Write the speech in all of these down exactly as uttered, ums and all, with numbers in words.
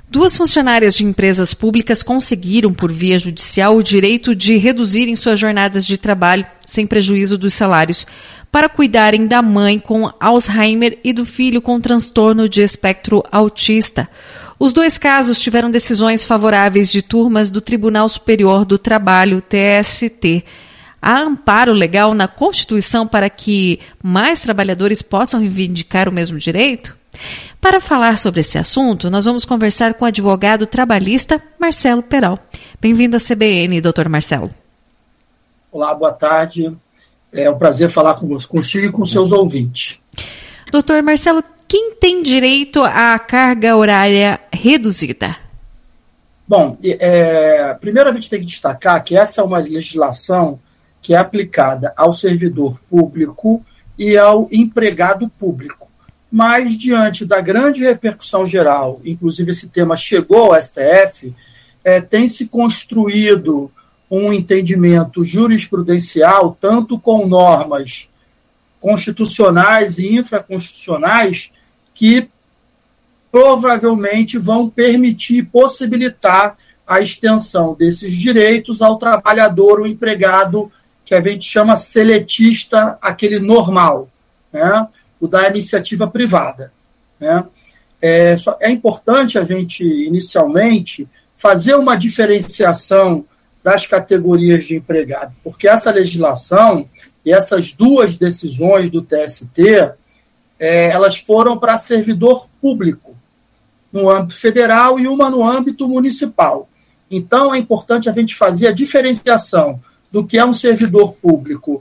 Duas funcionárias de empresas públicas conseguiram, por via judicial, o direito de reduzirem suas jornadas de trabalho, sem prejuízo dos salários, para cuidarem da mãe com Alzheimer e do filho com transtorno de espectro autista. Os dois casos tiveram decisões favoráveis de turmas do Tribunal Superior do Trabalho, T S T. Há amparo legal na Constituição para que mais trabalhadores possam reivindicar o mesmo direito? Para falar sobre esse assunto, nós vamos conversar com o advogado trabalhista Marcelo Peral. Bem-vindo à C B N, doutor Marcelo. Olá, boa tarde. É um prazer falar com você, consigo e com seus ouvintes. Doutor Marcelo, quem tem direito à carga horária reduzida? Bom, é, primeiro a gente tem que destacar que essa é uma legislação que é aplicada ao servidor público e ao empregado público. Mas, diante da grande repercussão geral, inclusive esse tema chegou ao S T F, é, tem se construído um entendimento jurisprudencial, tanto com normas constitucionais e infraconstitucionais, que provavelmente vão permitir, possibilitar a extensão desses direitos ao trabalhador, o empregado, que a gente chama seletista, aquele normal, né? O da iniciativa privada. Né? É, é importante a gente, inicialmente, fazer uma diferenciação das categorias de empregado, porque essa legislação e essas duas decisões do T S T, é, elas foram para servidor público, no âmbito federal, e uma no âmbito municipal. Então, é importante a gente fazer a diferenciação do que é um servidor público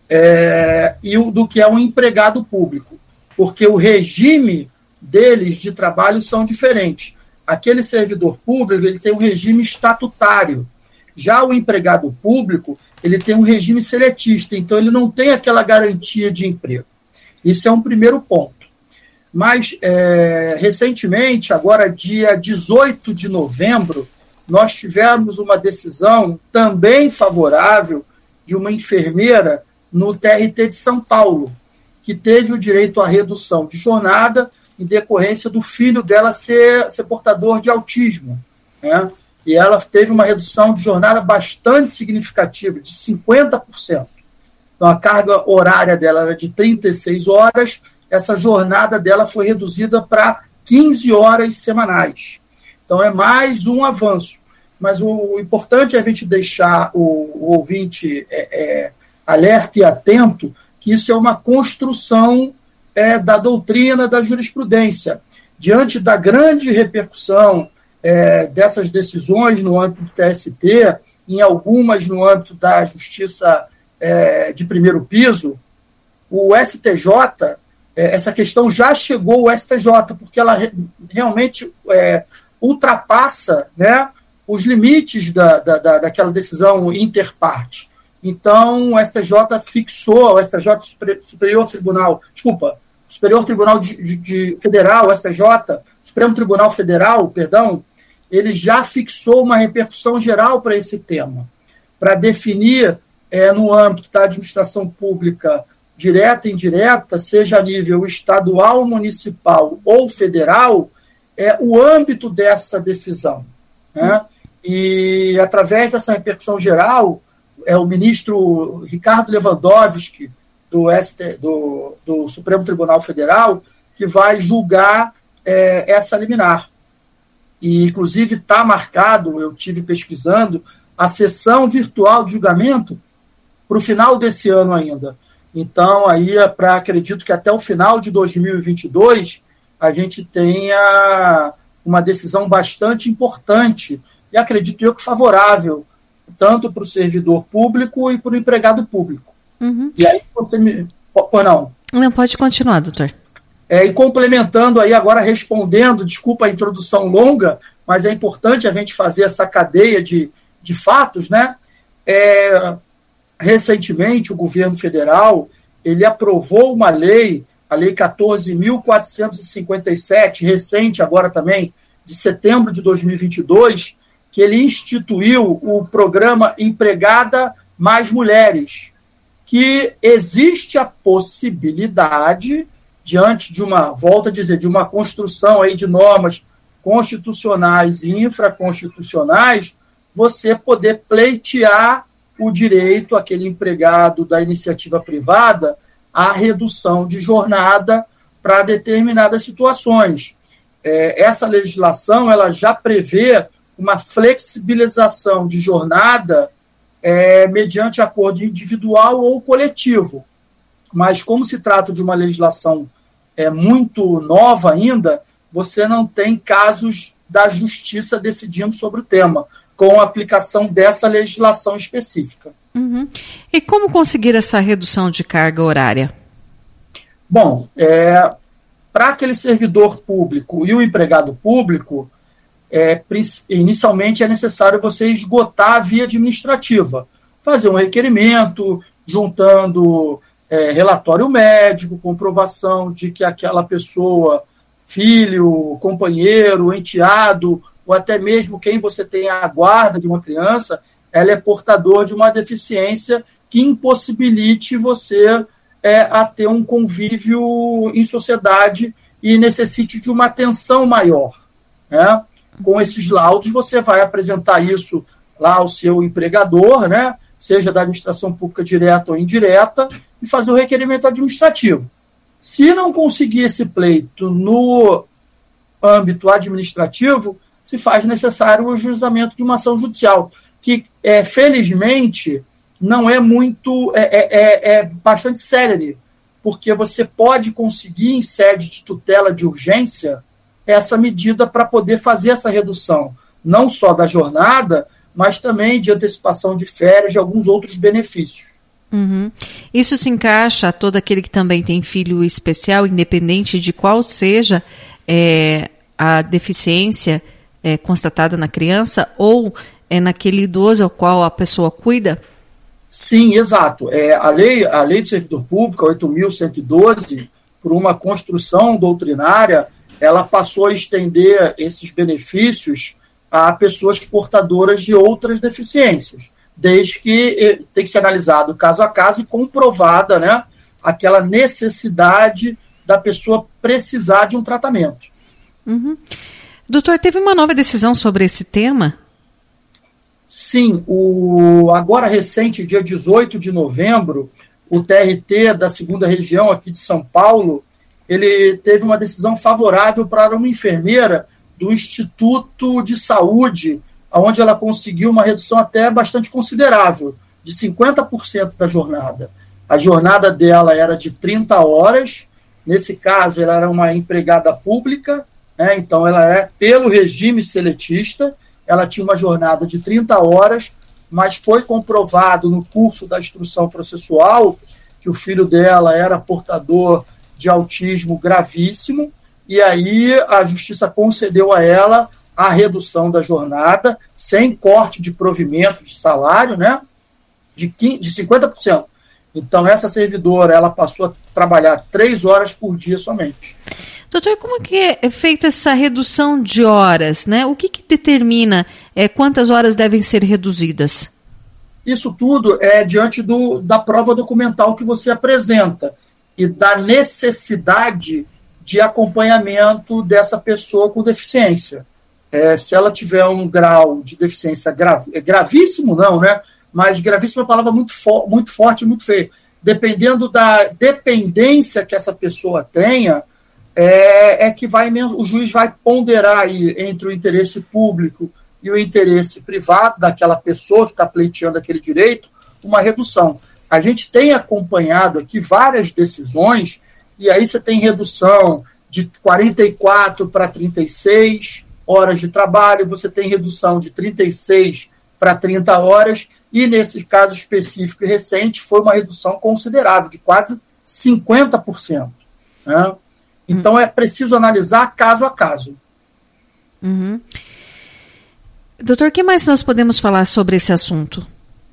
é, e do que é um empregado público, porque o regime deles de trabalho são diferentes. Aquele servidor público, ele tem um regime estatutário. Já o empregado público, ele tem um regime seletista, então ele não tem aquela garantia de emprego. Isso é um primeiro ponto. Mas, é, recentemente, agora dia dezoito de novembro, nós tivemos uma decisão também favorável de uma enfermeira no T R T de São Paulo, que teve o direito à redução de jornada em decorrência do filho dela ser, ser portador de autismo, né? E ela teve uma redução de jornada bastante significativa, de cinquenta por cento. Então, a carga horária dela era de trinta e seis horas, essa jornada dela foi reduzida para quinze horas semanais. Então, é mais um avanço. Mas o, o importante é a gente deixar o, o ouvinte é, é, alerta e atento que isso é uma construção é, da doutrina, da jurisprudência. Diante da grande repercussão é, dessas decisões no âmbito do T S T, em algumas no âmbito da Justiça é, de primeiro piso, o S T J, é, essa questão já chegou ao S T J, porque ela re, realmente é, ultrapassa, né, os limites da, da, da, daquela decisão interparte. Então, o S T J fixou, o S T J Superior Tribunal, desculpa, Superior Tribunal de, de, de Federal, o S T J, Supremo Tribunal Federal, perdão, ele já fixou uma repercussão geral para esse tema, para definir é, no âmbito da administração pública direta e indireta, seja a nível estadual, municipal ou federal, é, o âmbito dessa decisão. Né? E, através dessa repercussão geral, é o ministro Ricardo Lewandowski, do, S T, do, do Supremo Tribunal Federal, que vai julgar é, essa liminar. E, inclusive, está marcado, eu tive pesquisando, a sessão virtual de julgamento para o final desse ano ainda. Então, aí, é pra, acredito que até o final de dois mil e vinte e dois, a gente tenha uma decisão bastante importante, e acredito eu que favorável, tanto para o servidor público e para o empregado público. Uhum. E aí você me... Pô, não. Não, pode continuar, doutor. É, e complementando aí, agora respondendo, desculpa a introdução longa, mas é importante a gente fazer essa cadeia de, de fatos, né? É, recentemente, o governo federal, ele aprovou uma lei, a Lei quatorze mil quatrocentos e cinquenta e sete, recente agora também, de setembro de dois mil e vinte e dois, que ele instituiu o programa Empregada Mais Mulheres, que existe a possibilidade, diante de uma, volto a dizer, de uma construção aí de normas constitucionais e infraconstitucionais, você poder pleitear o direito, aquele empregado da iniciativa privada, à redução de jornada para determinadas situações. É, essa legislação ela já prevê uma flexibilização de jornada é, mediante acordo individual ou coletivo. Mas como se trata de uma legislação é, muito nova ainda, você não tem casos da justiça decidindo sobre o tema, com a aplicação dessa legislação específica. Uhum. E como conseguir essa redução de carga horária? Bom, é, para aquele servidor público e o empregado público, é, inicialmente é necessário você esgotar a via administrativa, fazer um requerimento, juntando é, relatório médico, comprovação de que aquela pessoa, filho, companheiro, enteado, ou até mesmo quem você tem a guarda de uma criança, ela é portador de uma deficiência que impossibilite você é, a ter um convívio em sociedade e necessite de uma atenção maior. Né? Com esses laudos, você vai apresentar isso lá ao seu empregador, né? Seja da administração pública direta ou indireta, e fazer o requerimento administrativo. Se não conseguir esse pleito no âmbito administrativo, se faz necessário o ajuizamento de uma ação judicial, que, é, felizmente, não é muito, é, é, é bastante célere, porque você pode conseguir, em sede de tutela de urgência, essa medida para poder fazer essa redução, não só da jornada, mas também de antecipação de férias, de alguns outros benefícios. Uhum. Isso se encaixa a todo aquele que também tem filho especial, independente de qual seja é, a deficiência é, constatada na criança, ou é naquele idoso ao qual a pessoa cuida? Sim, exato. É, a, lei, a lei do servidor público, oito mil cento e doze, por uma construção doutrinária, ela passou a estender esses benefícios a pessoas portadoras de outras deficiências, desde que tem que ser analisado caso a caso e comprovada, né, aquela necessidade da pessoa precisar de um tratamento. Uhum. Doutor, teve uma nova decisão sobre esse tema? Sim, o, agora recente, dia dezoito de novembro, o T R T da segunda região aqui de São Paulo, ele teve uma decisão favorável para uma enfermeira do Instituto de Saúde, onde ela conseguiu uma redução até bastante considerável, de cinquenta por cento da jornada. A jornada dela era de trinta horas, nesse caso ela era uma empregada pública, né, então ela era pelo regime seletista, ela tinha uma jornada de trinta horas, mas foi comprovado no curso da instrução processual que o filho dela era portador de autismo gravíssimo, e aí a justiça concedeu a ela a redução da jornada, sem corte de provimento de salário, né, de, quinze, de cinquenta por cento. Então, essa servidora ela passou a trabalhar três horas por dia somente. Doutor, como que é feita essa redução de horas, né? O que, que determina é, quantas horas devem ser reduzidas? Isso tudo é diante do, da prova documental que você apresenta e da necessidade de acompanhamento dessa pessoa com deficiência. É, se ela tiver um grau de deficiência grav, é gravíssimo, não, né? Mas gravíssimo é uma palavra muito, fo- muito forte e muito feia. Dependendo da dependência que essa pessoa tenha, é, é que vai, o juiz vai ponderar aí entre o interesse público e o interesse privado daquela pessoa que está pleiteando aquele direito, uma redução. A gente tem acompanhado aqui várias decisões, e aí você tem redução de quarenta e quatro para trinta e seis horas de trabalho, você tem redução de trinta e seis para trinta horas, e nesse caso específico e recente foi uma redução considerável, de quase cinquenta por cento. Né? Então é preciso analisar caso a caso. Uhum. Doutor, o que mais nós podemos falar sobre esse assunto?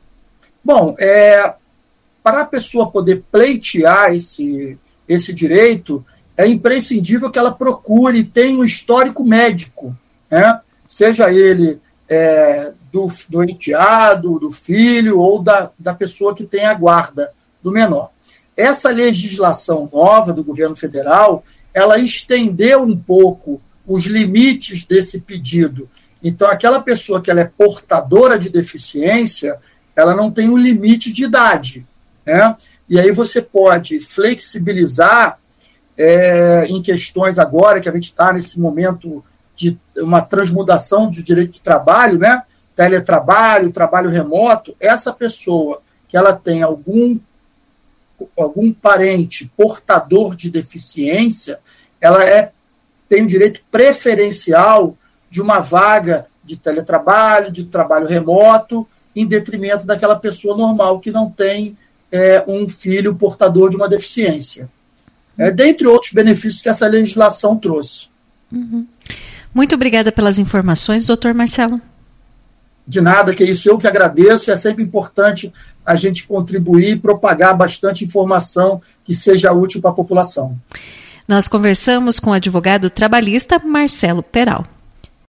Bom, é, para a pessoa poder pleitear esse, esse direito, é imprescindível que ela procure, tenha um histórico médico, né? Seja ele é, do, do enteado, do filho ou da, da pessoa que tem a guarda do menor. Essa legislação nova do governo federal, ela estendeu um pouco os limites desse pedido. Então, aquela pessoa que ela é portadora de deficiência, ela não tem um limite de idade, né? E aí você pode flexibilizar é, em questões agora, que a gente está nesse momento de uma transmudação de direito de trabalho, né? Teletrabalho, trabalho remoto, essa pessoa que ela tem algum, algum parente portador de deficiência, ela é, tem o direito preferencial de uma vaga de teletrabalho, de trabalho remoto, em detrimento daquela pessoa normal que não tem é, um filho portador de uma deficiência. É, dentre outros benefícios que essa legislação trouxe. Uhum. Muito obrigada pelas informações, doutor Marcelo. De nada, que isso eu que agradeço. É sempre importante a gente contribuir e propagar bastante informação que seja útil para a população. Nós conversamos com o advogado trabalhista Marcelo Peral.